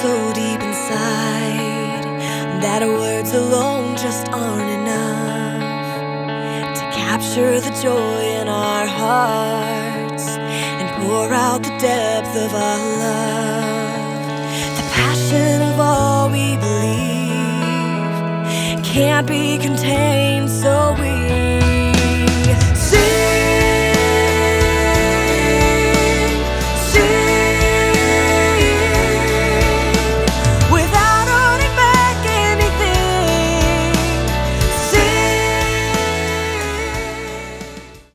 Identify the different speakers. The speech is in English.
Speaker 1: so deep inside that words alone just aren't enough to capture the joy in our hearts and pour out the depth of our love. The passion of all we believe can't be contained, so we